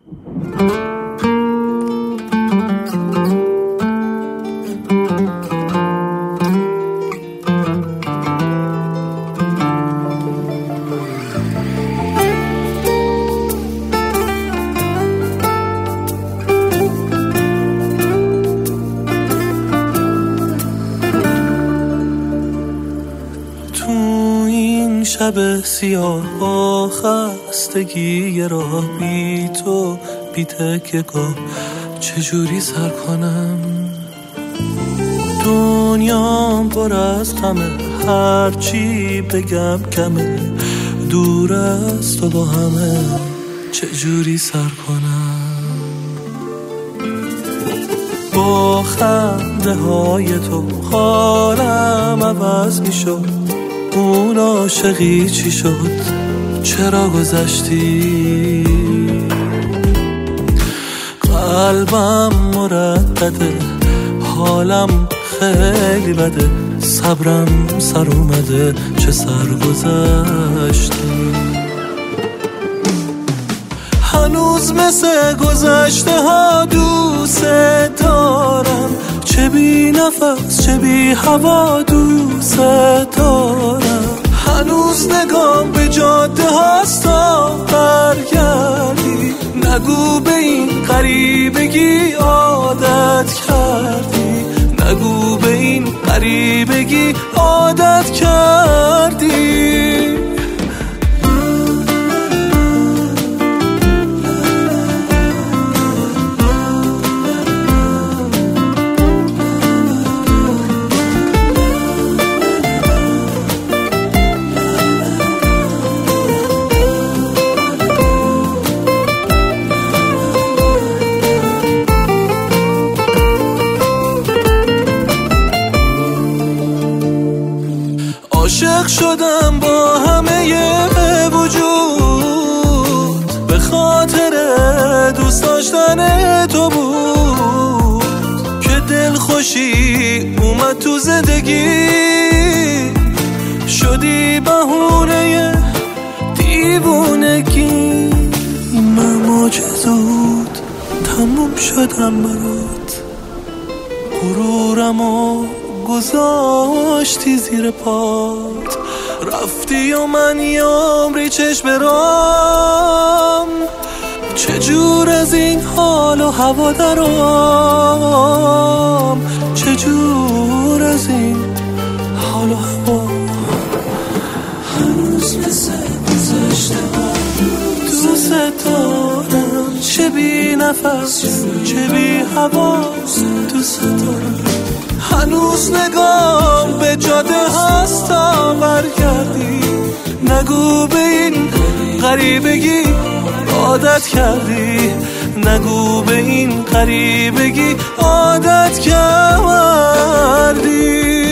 شب سیاه با خستگی راه بی تو بی تکیه‌گاه چجوری سر کنم؟ دنیام پر از غمه، هرچی بگم کمه، دور از تو با همه چجوری سر کنم؟ با خنده های تو حالم عوض می شد، اون عاشقی چی شد؟ چرا گذشتی؟ قلبم مردده، حالم خیلی بده، صبرم سر اومده، چه سر گذشتی؟ هنوز مثل گذشته ها دوست دارم، چه بی نفس چه بی هوا دوست دارم. هنوز نگام به جاده هاست تا برگردی، نگو به این غریبگی عادت کردی، نگو به این غریبگی عادت کردی. عاشق شدم با همه وجود، به خاطر دوست داشتن تو بود که دل خوشی اومد تو زندگی، شدی بهونه دیوونگی. من معجزود تموم شدم برات، غرورمو گذاشتی زیر پات، رفتی و من یه عمری چشم برام، چجور از این حال و هوا درام، چجور از این حال و هوا. هنوز مثل گذشته ها دوست دارم، چه بی نفس چه بی هوا دوست دارم. هنوز نگام به جاده هست تا برگردی، نگو به این غریبگی عادت کردی، نگو به این غریبگی عادت کردی.